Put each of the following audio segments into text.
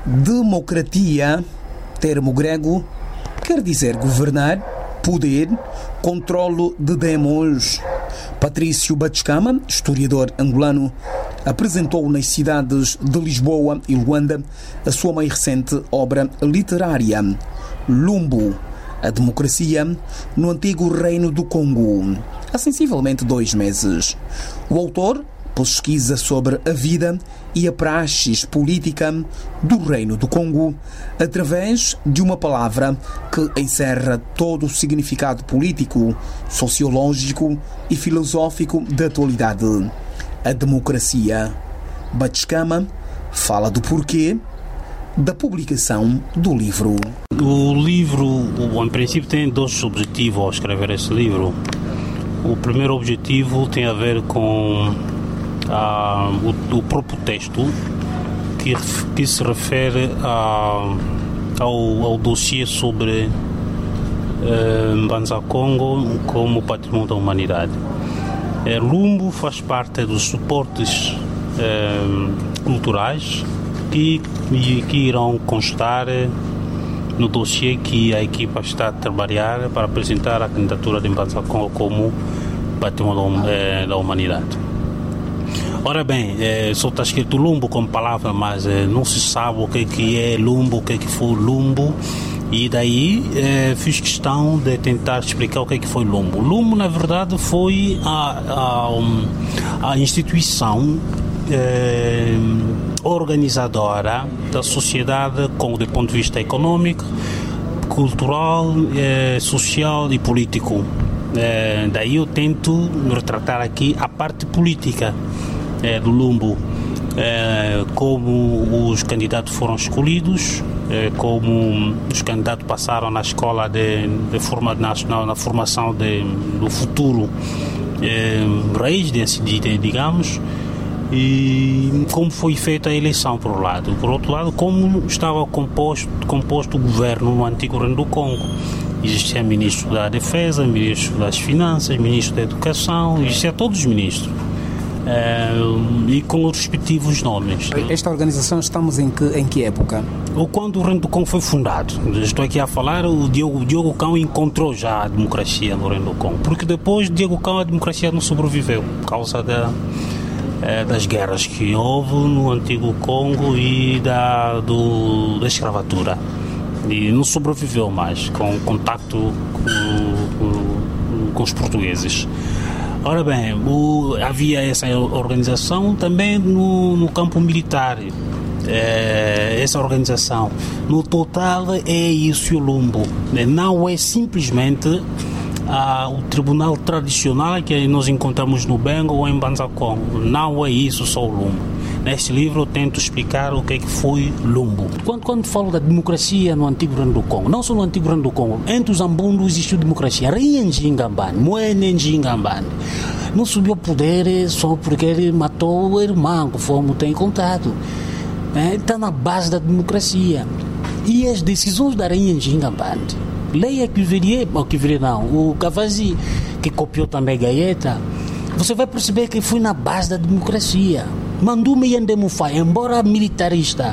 Democratia, termo grego, quer dizer governar, poder, controlo de demos. Patrício Batschama, historiador angolano, apresentou nas cidades de Lisboa e Luanda a sua mais recente obra literária, Lumbo, a democracia no antigo Reino do Congo, há sensivelmente 2 meses. O autor pesquisa sobre a vida e a praxis política do Reino do Congo através de uma palavra que encerra todo o significado político, sociológico e filosófico da atualidade: a democracia. Batschama fala do porquê da publicação do livro. O livro, em princípio, tem 2 objetivos ao escrever esse livro. O primeiro objetivo tem a ver com o próprio texto que se refere ao dossiê sobre Mbanza Congo como patrimônio da humanidade. Lumbo faz parte dos suportes culturais que irão constar no dossiê que a equipa está a trabalhar para apresentar a candidatura de Mbanza Congo como patrimônio da humanidade. Ora bem, só está escrito Lumbo como palavra, mas não se sabe o que é Lumbo, o que foi Lumbo, e daí fiz questão de tentar explicar o que foi Lumbo. Lumbo, na verdade, foi a instituição organizadora da sociedade do ponto de vista econômico, cultural, social e político. Daí eu tento retratar aqui a parte política do Lumbo, como os candidatos foram escolhidos, como os candidatos passaram na escola na formação do futuro reis, digamos, e como foi feita a eleição por um lado. Por outro lado, como estava composto o governo no antigo Reino do Congo. Existia ministro da Defesa, ministro das Finanças, ministro da Educação, existia todos os ministros. E com os respectivos nomes. Esta organização, estamos em que época? Quando o Reino do Congo foi fundado. Estou aqui a falar, o Diogo Cão encontrou já a democracia no Reino do Congo, porque depois de Diogo Cão a democracia não sobreviveu por causa das guerras que houve no antigo Congo e da escravatura, e não sobreviveu mais com contacto com os portugueses. Ora bem, havia essa organização também no campo militar. Essa organização, no total, é isso o Lumbo. Não é simplesmente o tribunal tradicional que nós encontramos no Bengo ou em Mbanza Congo. Não é isso só o Lumbo. Neste livro eu tento explicar o que foi Lumbo. Quando falo da democracia no antigo Reino do Congo, não só no antigo Reino do Congo, entre os Ambundu existiu democracia. Rienjingambane, Moenenjingambane, não subiu ao poder só porque ele matou o irmão, conforme tem contado. Está na base da democracia. E as decisões da Rienjingambane, leia o Cavazi, que copiou também Gaeta, você vai perceber que foi na base da democracia. Mandume Yandemufai, embora militarista,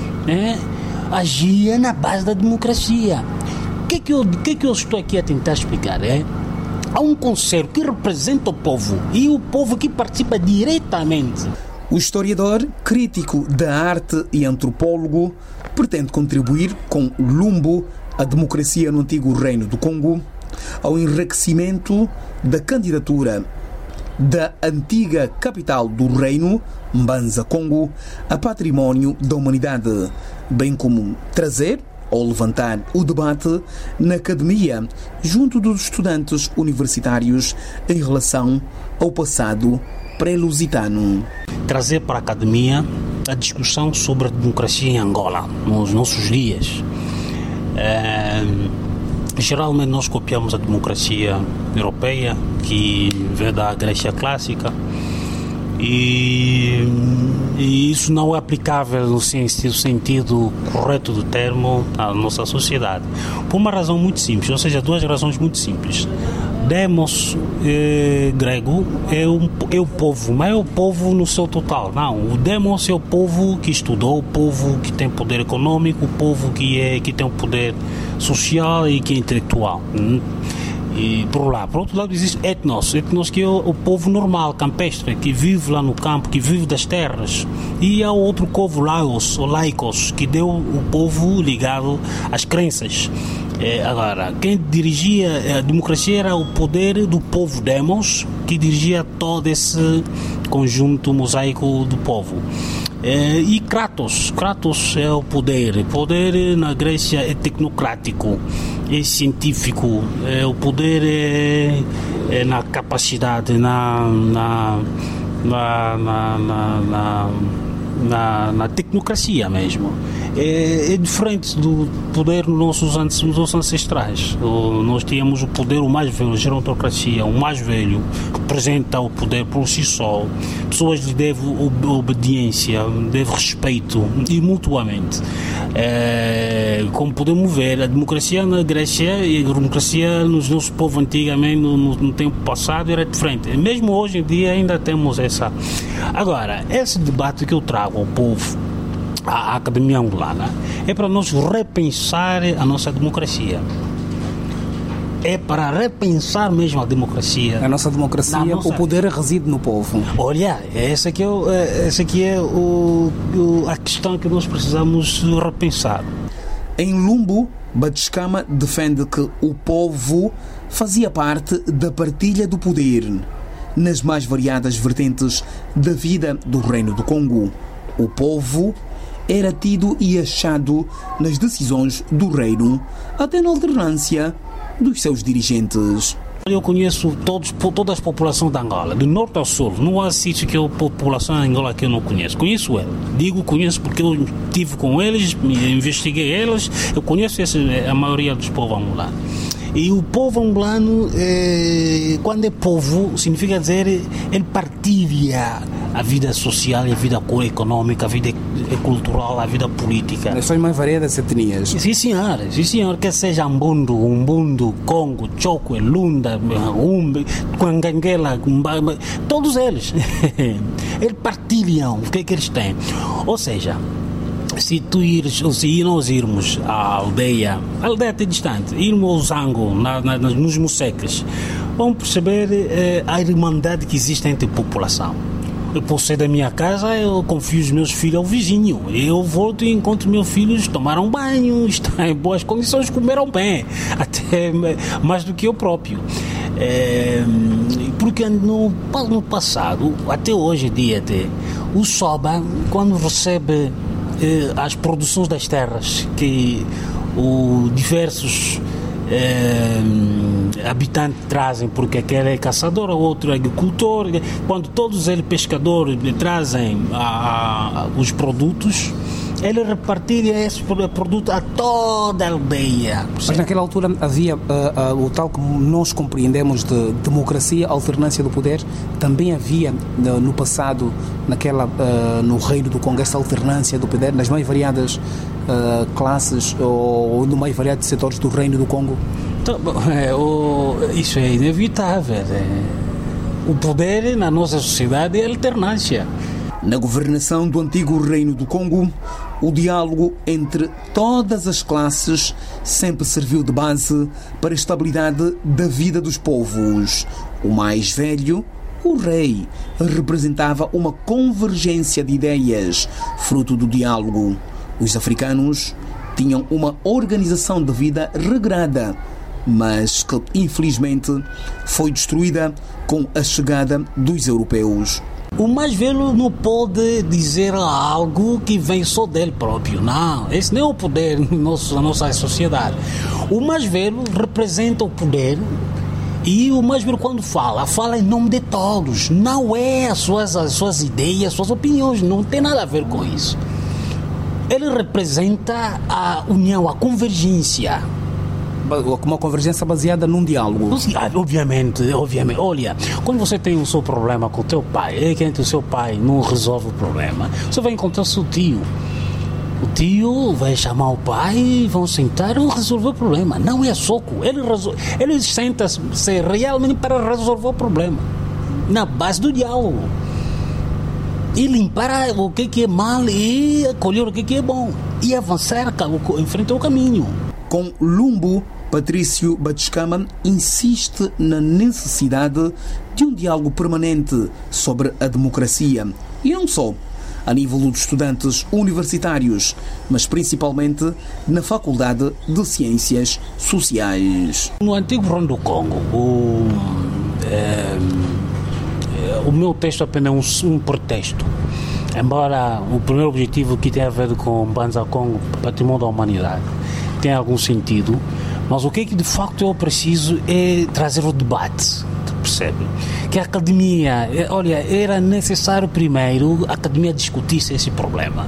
agia na base da democracia. O que eu estou aqui a tentar explicar? Há um conselho que representa o povo e o povo que participa diretamente. O historiador, crítico da arte e antropólogo pretende contribuir com Lumbo, a democracia no antigo Reino do Congo, ao enriquecimento da candidatura da antiga capital do reino, Mbanza Congo, a património da humanidade, bem como trazer ou levantar o debate na academia junto dos estudantes universitários em relação ao passado pré-lusitano. Trazer para a academia a discussão sobre a democracia em Angola, nos nossos dias. Geralmente nós copiamos a democracia europeia, que veio da Grécia clássica, e isso não é aplicável no sentido correto do termo à nossa sociedade, por uma razão muito simples, ou seja, 2 razões muito simples. Demos grego é o povo, mas é o povo no seu total. Não, o demos é o povo que estudou, o povo que tem poder econômico, o povo que tem um poder social e que é intelectual. E por outro lado existe etnos que é o povo normal, campestre, que vive lá no campo, que vive das terras. E há outro povo laicos, que deu o povo ligado às crenças. Agora, quem dirigia a democracia era o poder do povo demos, que dirigia todo esse conjunto mosaico do povo. E Kratos é o poder. O poder na Grécia é tecnocrático, é científico, o poder é na capacidade, na tecnocracia mesmo. É diferente do poder dos nossos ancestrais. Nós tínhamos o poder, o mais velho, a gerontocracia, o mais velho, representa o poder por si só. Pessoas lhe devem obediência, devem respeito, e mutuamente. Como podemos ver, a democracia na Grécia e a democracia nos nossos povos antigamente, no tempo passado, era diferente. Mesmo hoje em dia ainda temos essa. Agora, esse debate que eu trago ao povo, à Academia Angolana, é para nós repensar a nossa democracia. É para repensar mesmo a democracia. A nossa democracia, o poder reside no povo. Olha, essa aqui é a questão que nós precisamos repensar. Em Lumbo, Batshkama defende que o povo fazia parte da partilha do poder nas mais variadas vertentes da vida do Reino do Congo. O povo era tido e achado nas decisões do reino, até na alternância dos seus dirigentes. Eu conheço todas as populações da Angola, do norte ao sul. Não há sítio que a população da Angola que eu não conheço. Conheço ela. Conheço porque eu estive com eles, investiguei eles. Eu conheço a maioria dos povos angolanos. E o povo angolano, quando é povo, significa dizer ele partilha a vida social, a vida econômica, a vida cultural, a vida política. São mais variadas etnias. Sim, senhor, quer seja Umbundo, Congo, Chokwe, Lunda, Kwanganguela, todos eles. Eles partilham o que é que eles têm. Ou seja, se nós irmos à aldeia até distante, irmos ao Zango, nos Moceques, vamos perceber a irmandade que existe entre a população. Eu posso sair da minha casa, eu confio os meus filhos ao vizinho. Eu volto e encontro meus filhos, tomaram banho, estão em boas condições, comeram bem, até mais do que eu próprio. Porque no passado, até hoje em dia, o Soba, quando recebe as produções das terras que diversos habitantes trazem, porque aquele é caçador, o outro é agricultor, quando todos eles pescadores trazem os produtos, ele repartilha esse produto a toda a aldeia. Mas naquela altura havia o tal que nós compreendemos de democracia, alternância do poder. Também havia no passado, no Reino do Congo, essa alternância do poder nas mais variadas classes ou no mais variados setores do Reino do Congo. Então, isso é inevitável. O poder na nossa sociedade é alternância. Na governação do antigo Reino do Congo, o diálogo entre todas as classes sempre serviu de base para a estabilidade da vida dos povos. O mais velho, o rei, representava uma convergência de ideias, fruto do diálogo. Os africanos tinham uma organização de vida regrada, mas que, infelizmente, foi destruída com a chegada dos europeus. O mais velho não pode dizer algo que vem só dele próprio. Não, esse não é o poder na nossa sociedade. O mais velho representa o poder e o mais velho, quando fala em nome de todos. Não é as suas ideias, as suas opiniões, não tem nada a ver com isso. Ele representa a união, a convergência. Uma convergência baseada num diálogo. Obviamente. Olha, quando você tem um seu problema com o teu pai, é que entre o seu pai não resolve o problema, você vai encontrar o seu tio. O tio vai chamar o pai e vão sentar e resolver o problema. Não é soco. Ele senta-se realmente para resolver o problema. Na base do diálogo. E limpar o que é mal e colher o que é bom. E avançar em frente ao caminho. Com Lumbo, Patrício Batschkama insiste na necessidade de um diálogo permanente sobre a democracia. E não só a nível dos estudantes universitários, mas principalmente na Faculdade de Ciências Sociais. No antigo governo do Congo, o meu texto é apenas um pretexto. Embora o primeiro objetivo que tem a ver com Banza Congo, patrimônio da humanidade, tenha algum sentido, mas o que de facto eu preciso é trazer o debate, percebe? Que a academia, era necessário primeiro a academia discutisse esse problema.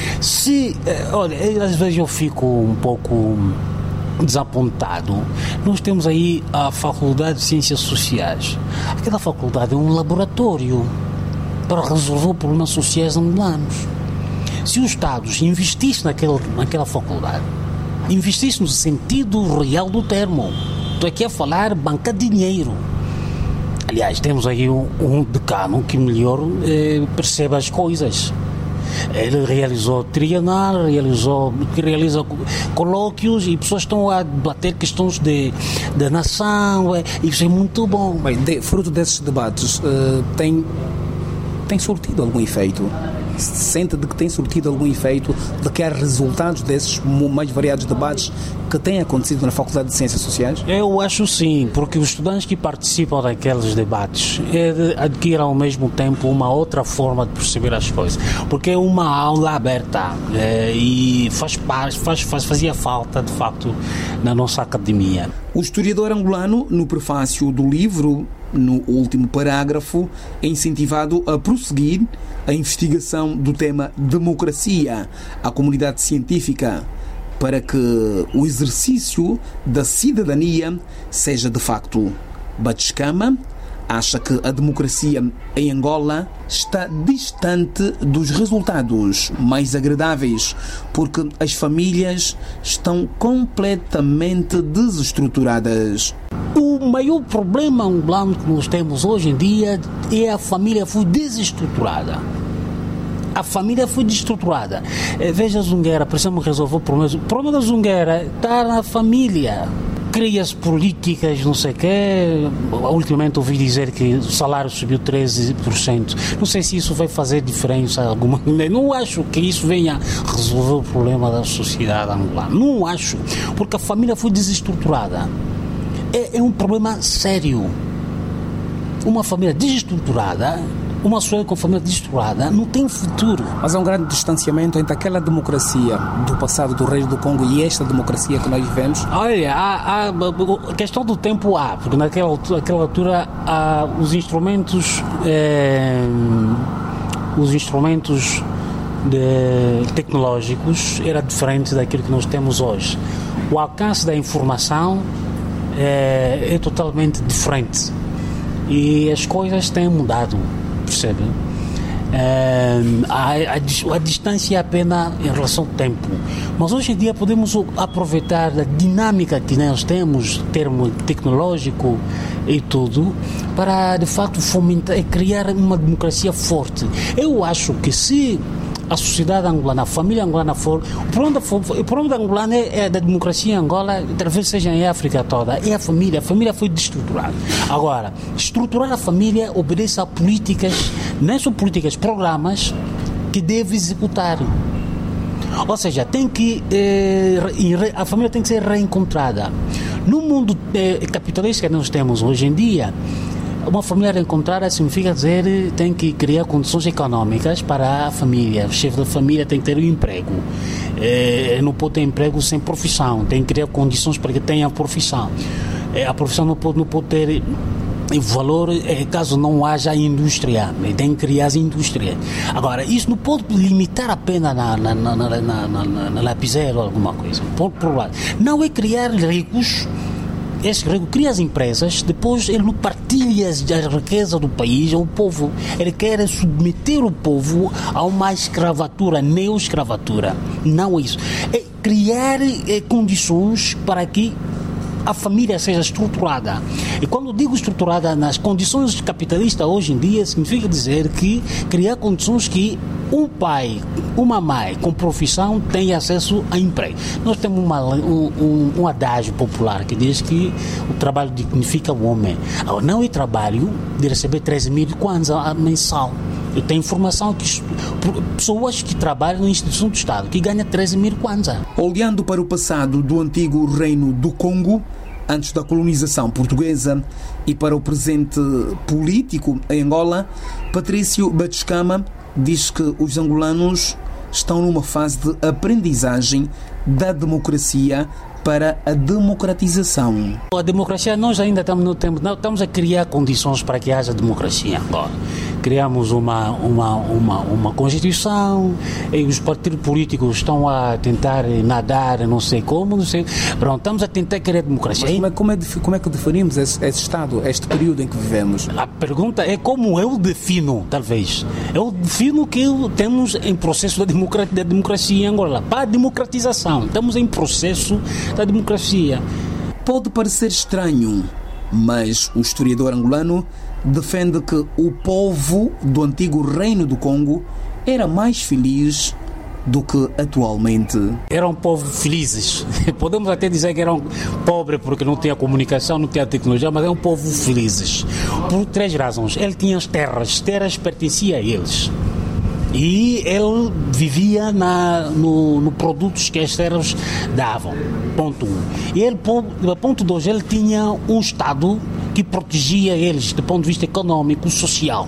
Às vezes eu fico um pouco desapontado. Nós temos aí a Faculdade de Ciências Sociais. Aquela faculdade é um laboratório para resolver problemas sociais angolanos. Se os Estados investissem naquela faculdade, investissem no sentido real do termo, estou aqui a falar bancar dinheiro. Aliás, temos aí um decano que melhor percebe as coisas. Ele realizou trienal, realiza colóquios e pessoas estão a debater questões de nação. Isso é muito bom. Bem, fruto desses debates, tem surtido algum efeito? Sente de que tem surtido algum efeito, de que há resultados desses mais variados debates que têm acontecido na Faculdade de Ciências Sociais? Eu acho sim, porque os estudantes que participam daqueles debates adquirem ao mesmo tempo uma outra forma de perceber as coisas, porque é uma aula aberta e fazia falta de facto na nossa academia. O historiador angolano, no prefácio do livro, no último parágrafo, é incentivado a prosseguir a investigação do tema democracia à comunidade científica para que o exercício da cidadania seja de facto. Batschkama acha que a democracia em Angola está distante dos resultados mais agradáveis, porque as famílias estão completamente desestruturadas. O maior problema angolano que nós temos hoje em dia é a família foi desestruturada. A família foi desestruturada. Veja Zungueira, precisamos resolver o problema. O problema da Zungueira está na família. Cria-se políticas, não sei o quê. Ultimamente ouvi dizer que o salário subiu 13%. Não sei se isso vai fazer diferença alguma. Não acho que isso venha resolver o problema da sociedade angolana. Não acho, porque a família foi desestruturada. É um problema sério. Uma família desestruturada, uma sociedade com família desestruturada não tem futuro. Mas há um grande distanciamento entre aquela democracia do passado do Reino do Congo e esta democracia que nós vivemos? Olha, a questão do tempo porque naquela altura os instrumentos tecnológicos era diferente daquilo que nós temos hoje. O alcance da informação é totalmente diferente e as coisas têm mudado, percebe? A distância é apenas em relação ao tempo, mas hoje em dia podemos aproveitar a dinâmica que nós temos, termo tecnológico e tudo, para de facto fomentar e criar uma democracia forte. Eu acho que se a sociedade angolana, a família angolana for... O problema da angolana da democracia em Angola, talvez seja em África toda, é a família. A família foi desestruturada. Agora, estruturar a família obedece a políticas, não são políticas, programas que deve executar. Ou seja, a família tem que ser reencontrada. No mundo capitalista que nós temos hoje em dia, uma família reencontrada significa dizer tem que criar condições econômicas para a família. O chefe da família tem que ter um emprego. Não pode ter emprego sem profissão. Tem que criar condições para que tenha profissão. A profissão não pode ter valor caso não haja indústria. Tem que criar as indústrias. Agora, isso não pode limitar apenas na lapiseira ou alguma coisa. Não é criar ricos esse rico cria as empresas, depois ele partilha a riqueza do país ao povo. Ele quer submeter o povo a uma escravatura, neoescravatura. Não é isso. É criar condições para que a família seja estruturada. E quando digo estruturada nas condições capitalistas hoje em dia, significa dizer que criar condições que um pai, uma mãe com profissão tenha acesso a emprego. Nós temos um adágio popular que diz que o trabalho dignifica o homem. Não é trabalho de receber 13 mil kwanza mensal. Eu tenho informação que pessoas que trabalham na instituição do Estado que ganham 13 mil kwanza. Olhando para o passado do antigo reino do Congo, antes da colonização portuguesa, e para o presente político em Angola, Patrício Batschkama diz que os angolanos estão numa fase de aprendizagem da democracia para a democratização. A democracia, nós ainda estamos no tempo, não, estamos a criar condições para que haja democracia agora. Criamos uma Constituição e os partidos políticos estão a tentar nadar, não sei como, não sei. Pronto, estamos a tentar criar democracia. Mas como é que definimos esse Estado, este período em que vivemos? A pergunta é como eu defino, talvez. Eu defino que temos em processo da democracia em Angola. Para a democratização, estamos em processo da democracia. Pode parecer estranho, mas o historiador angolano defende que o povo do antigo reino do Congo era mais feliz do que atualmente. Eram povos felizes. Podemos até dizer que eram pobres porque não tinha comunicação, não tinha tecnologia, mas eram povos felizes. Por 3 razões. Ele tinha as terras pertenciam a eles. E ele vivia no produtos que as terras davam. Ponto 1. E ele, ponto 2, ele tinha um Estado que protegia eles do ponto de vista econômico, social.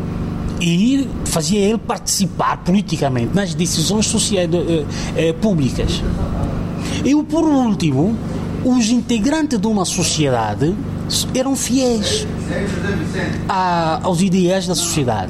E fazia ele participar politicamente nas decisões sociais públicas. E por último, os integrantes de uma sociedade eram fiéis aos ideais da sociedade.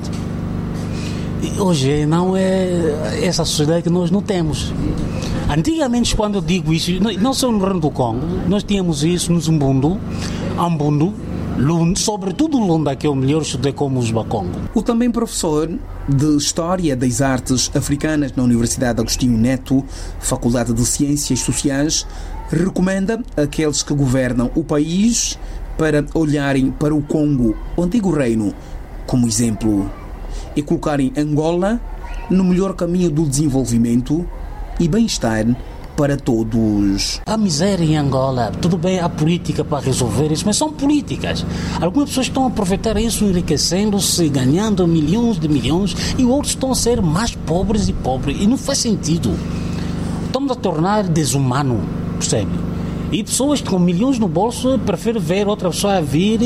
E hoje não é essa sociedade que nós não temos. Antigamente, quando eu digo isso, não só no Reino do Congo, nós tínhamos isso no Zumbundo, Ambundo, Lund, sobretudo Lunda, que é o melhor estudei como os Bakongo. O também professor de História das Artes Africanas na Universidade Agostinho Neto, Faculdade de Ciências Sociais, recomenda àqueles que governam o país para olharem para o Congo, o antigo reino, como exemplo e colocarem Angola no melhor caminho do desenvolvimento e bem-estar para todos. A miséria em Angola, tudo bem, há política para resolver isso, mas são políticas. Algumas pessoas estão a aproveitar isso, enriquecendo-se, ganhando milhões de milhões, e outros estão a ser mais pobres e pobres. E não faz sentido. Estamos a tornar desumano, percebe? E pessoas com milhões no bolso preferem ver outra pessoa vir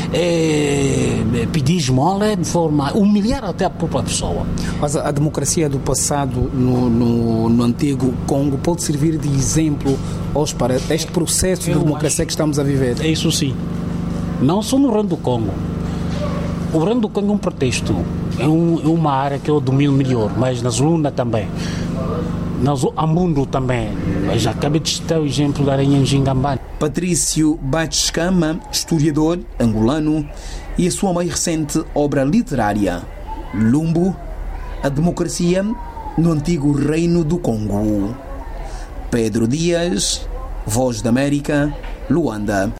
pedir esmola de forma a humilhar até a própria pessoa. Mas a democracia do passado no antigo Congo pode servir de exemplo para este processo de democracia que estamos a viver? É isso sim. Não só no Reino do Congo. O Reino do Congo é um pretexto. É uma área que eu domino melhor, mas na Zunda também. A Mundo também. Eu já acabei de citar o exemplo da Aranha-Ngingambane. Patrício Batschkama, historiador angolano, e a sua mais recente obra literária, Lumbo, a democracia no antigo reino do Congo. Pedro Dias, Voz da América, Luanda.